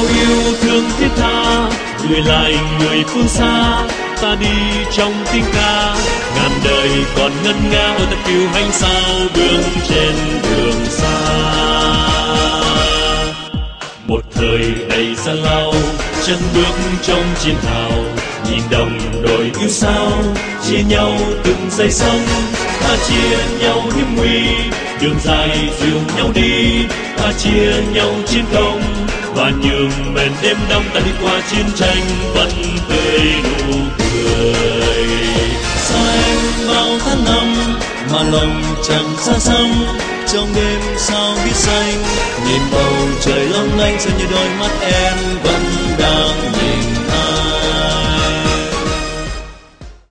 bao yêu thương thiết tha, gửi lại người phương xa. Ta đi trong tiếng ca, ngàn đời còn ngân nga. Ôi ta kiêu hãnh sao bước trên đường xa. Một thời đầy gian lao, chân bước trong chiến hào. Nhìn đồng đội yêu sao, chia nhau từng giây sống. Ta chia nhau hiểm nguy, đường dài dìu nhau đi. Ta chia nhau chiến công, và nhường mền đêm đông. Ta đi qua chiến tranh vẫn tươi nụ cười. Sao em bao tháng năm mà lòng chẳng xa xăm, trong đêm sao biết xanh. Nhìn bầu trời long lanh, sao như đôi mắt em vẫn đang nhìn ta.